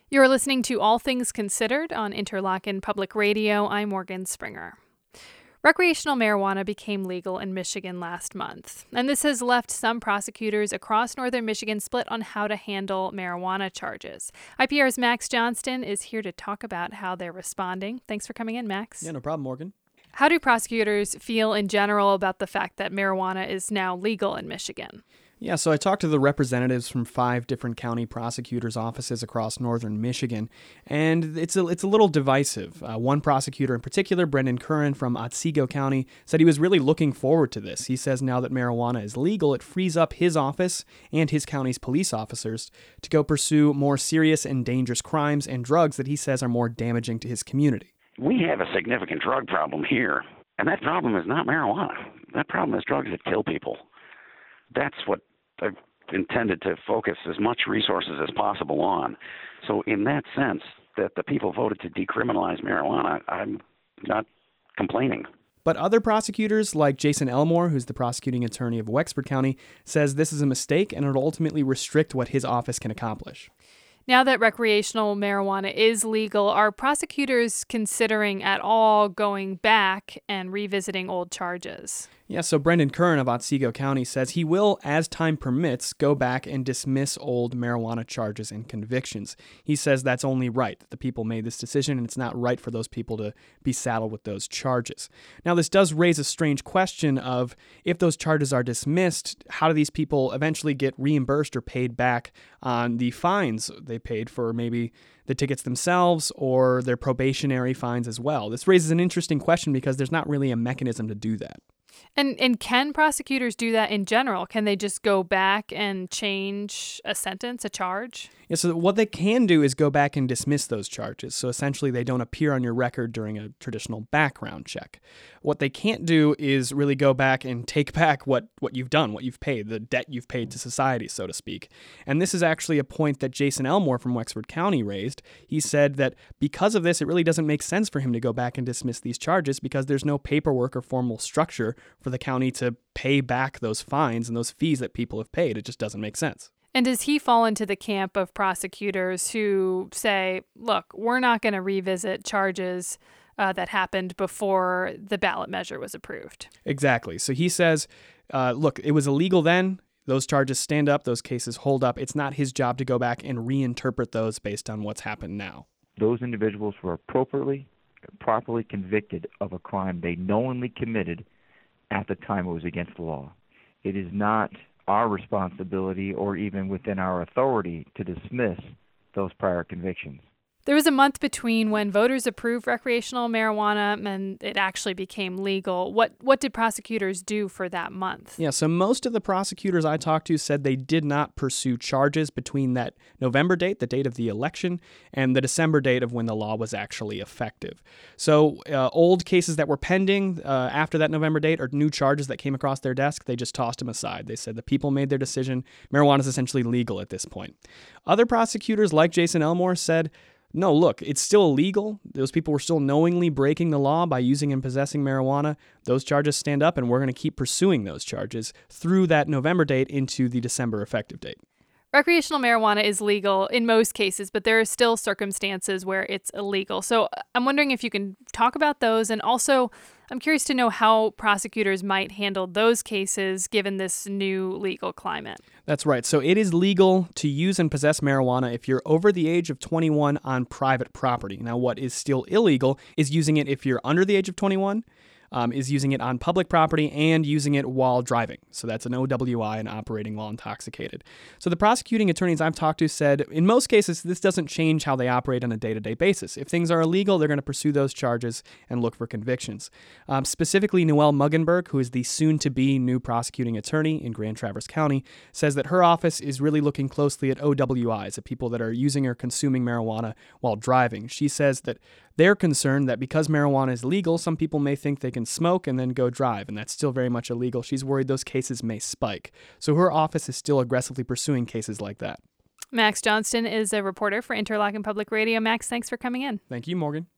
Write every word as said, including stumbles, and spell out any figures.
You're listening to All Things Considered on Interlochen Public Radio. I'm Morgan Springer. Recreational marijuana became legal in Michigan last month, and this has left some prosecutors across northern Michigan split on how to handle marijuana charges. I P R's Max Johnston is here to talk about how they're responding. Thanks for coming in, Max. Yeah, no problem, Morgan. How do prosecutors feel in general about the fact that marijuana is now legal in Michigan? Yeah, so I talked to the representatives from five different county prosecutors' offices across northern Michigan, and it's a, it's a little divisive. Uh, one prosecutor in particular, Brendan Curran from Otsego County, said he was really looking forward to this. He says now that marijuana is legal, it frees up his office and his county's police officers to go pursue more serious and dangerous crimes and drugs that he says are more damaging to his community. We have a significant drug problem here, and that problem is not marijuana. That problem is drugs that kill people. That's what I've intended to focus as much resources as possible on. So in that sense, that the people voted to decriminalize marijuana, I'm not complaining. But other prosecutors, like Jason Elmore, who's the prosecuting attorney of Wexford County, says this is a mistake and it'll ultimately restrict what his office can accomplish. Now that recreational marijuana is legal, are prosecutors considering at all going back and revisiting old charges? Yeah, so Brendan Curran of Otsego County says he will, as time permits, go back and dismiss old marijuana charges and convictions. He says that's only right, that the people made this decision, and it's not right for those people to be saddled with those charges. Now, this does raise a strange question of, if those charges are dismissed, how do these people eventually get reimbursed or paid back on the fines they paid for maybe the tickets themselves or their probationary fines as well? This raises an interesting question because there's not really a mechanism to do that. And and can prosecutors do that in general? Can they just go back and change a sentence, a charge? Yeah, so what they can do is go back and dismiss those charges. So essentially, they don't appear on your record during a traditional background check. What they can't do is really go back and take back what, what you've done, what you've paid, the debt you've paid to society, so to speak. And this is actually a point that Jason Elmore from Wexford County raised. He said that because of this, it really doesn't make sense for him to go back and dismiss these charges because there's no paperwork or formal structure for the county to pay back those fines and those fees that people have paid. It just doesn't make sense. And does he fall into the camp of prosecutors who say, look, we're not going to revisit charges uh, that happened before the ballot measure was approved? Exactly. So he says, uh, look, it was illegal then. Those charges stand up. Those cases hold up. It's not his job to go back and reinterpret those based on what's happened now. Those individuals were appropriately, properly convicted of a crime they knowingly committed at the time it was against the law. It is not our responsibility or even within our authority to dismiss those prior convictions. There was a month between when voters approved recreational marijuana and it actually became legal. What what did prosecutors do for that month? Yeah, so most of the prosecutors I talked to said they did not pursue charges between that November date, the date of the election, and the December date of when the law was actually effective. So uh, old cases that were pending uh, after that November date or new charges that came across their desk, they just tossed them aside. They said the people made their decision. Marijuana is essentially legal at this point. Other prosecutors, like Jason Elmore, said, no, look, it's still illegal. Those people were still knowingly breaking the law by using and possessing marijuana. Those charges stand up, and we're going to keep pursuing those charges through that November date into the December effective date. Recreational marijuana is legal in most cases, but there are still circumstances where it's illegal. So I'm wondering if you can talk about those. And also, I'm curious to know how prosecutors might handle those cases given this new legal climate. That's right. So it is legal to use and possess marijuana if you're over the age of twenty-one on private property. Now, what is still illegal is using it if you're under the age of twenty-one. Um, is using it on public property and using it while driving. So that's an O W I, and operating while intoxicated. So the prosecuting attorneys I've talked to said, in most cases, this doesn't change how they operate on a day-to-day basis. If things are illegal, they're going to pursue those charges and look for convictions. Um, specifically, Noelle Muggenberg, who is the soon-to-be new prosecuting attorney in Grand Traverse County, says that her office is really looking closely at O W Is, at people that are using or consuming marijuana while driving. She says that they're concerned that because marijuana is legal, some people may think they can smoke and then go drive, and that's still very much illegal. She's worried those cases may spike. So her office is still aggressively pursuing cases like that. Max Johnston is a reporter for Interlochen Public Radio. Max, thanks for coming in. Thank you, Morgan.